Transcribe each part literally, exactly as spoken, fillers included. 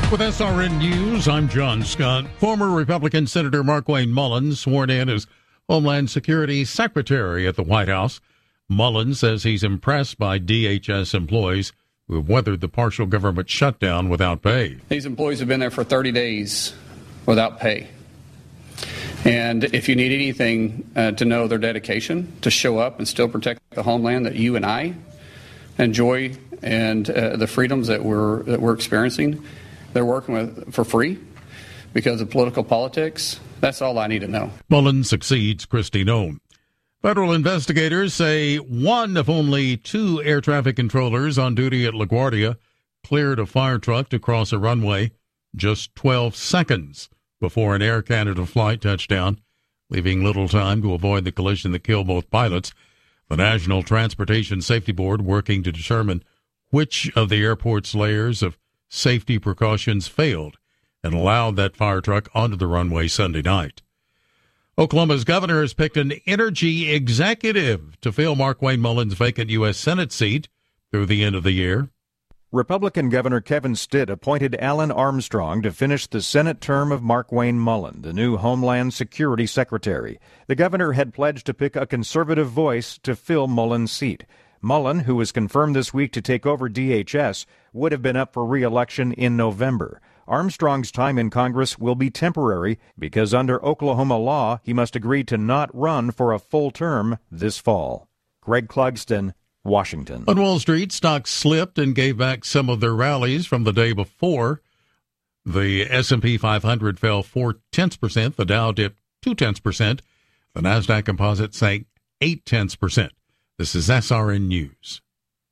With S R N News, I'm John Scott. Former Republican Senator Markwayne Mullins sworn in as Homeland Security Secretary at the White House. Mullins says he's impressed by D H S employees who have weathered the partial government shutdown without pay. These employees have been there for thirty days without pay. And if you need anything uh, to know their dedication to show up and still protect the homeland that you and I enjoy and uh, the freedoms that we're that we're experiencing, they're working with for free because of political politics. That's all I need to know. Mullins succeeds Kristi Noem. Federal investigators say one of only two air traffic controllers on duty at LaGuardia cleared a fire truck to cross a runway just twelve seconds before an Air Canada flight touched down, leaving little time to avoid the collision that killed both pilots. The National Transportation Safety Board working to determine which of the airport's layers of safety precautions failed and allowed that fire truck onto the runway Sunday night. Oklahoma's governor has picked an energy executive to fill Markwayne Mullins' vacant U S Senate seat through the end of the year. Republican Governor Kevin Stitt appointed Alan Armstrong to finish the Senate term of Markwayne Mullin, the new Homeland Security Secretary. The governor had pledged to pick a conservative voice to fill Mullin's seat. Mullin, who was confirmed this week to take over D H S, would have been up for re-election in November. Armstrong's time in Congress will be temporary because under Oklahoma law, he must agree to not run for a full term this fall. Greg Clugston, Washington. On Wall Street, stocks slipped and gave back some of their rallies from the day before. The S and P five hundred fell four tenths percent. The Dow dipped two tenths percent. The Nasdaq Composite sank eight tenths percent. This is S R N News.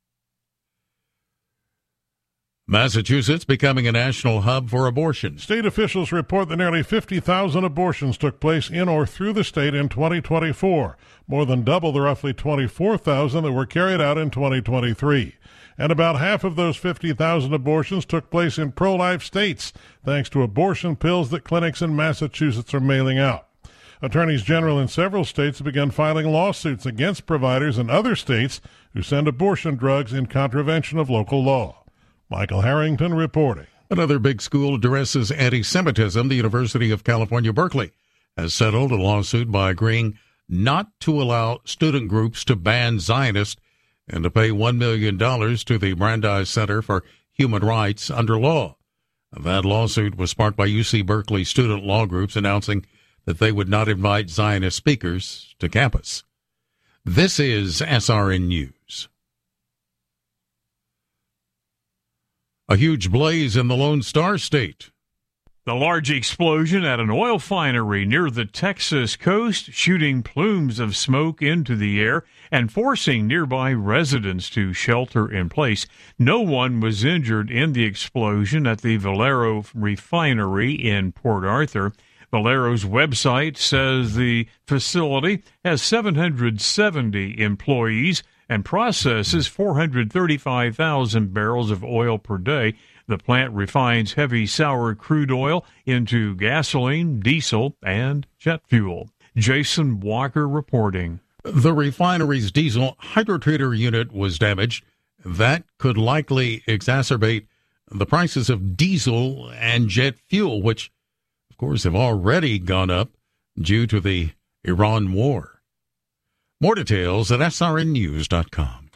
Massachusetts becoming a national hub for abortion. State officials report that nearly fifty thousand abortions took place in or through the state in twenty twenty-four, more than double the roughly twenty-four thousand that were carried out in twenty twenty-three. And about half of those fifty thousand abortions took place in pro-life states, thanks to abortion pills that clinics in Massachusetts are mailing out. Attorneys general in several states have begun filing lawsuits against providers in other states who send abortion drugs in contravention of local law. Michael Harrington reporting. Another big school addresses anti-Semitism. The University of California, Berkeley has settled a lawsuit by agreeing not to allow student groups to ban Zionists and to pay one million dollars to the Brandeis Center for Human Rights under law. That lawsuit was sparked by U C Berkeley student law groups announcing that they would not invite Zionist speakers to campus. This is S R N News. A huge blaze in the Lone Star State. The large explosion at an oil refinery near the Texas coast, shooting plumes of smoke into the air and forcing nearby residents to shelter in place. No one was injured in the explosion at the Valero refinery in Port Arthur. Valero's website says the facility has seven hundred seventy employees and processes four hundred thirty-five thousand barrels of oil per day. The plant refines heavy sour crude oil into gasoline, diesel, and jet fuel. Jason Walker reporting. The refinery's diesel hydrotreater unit was damaged. That could likely exacerbate the prices of diesel and jet fuel, which, of course, have already gone up due to the Iran war. More details at S R N news dot com.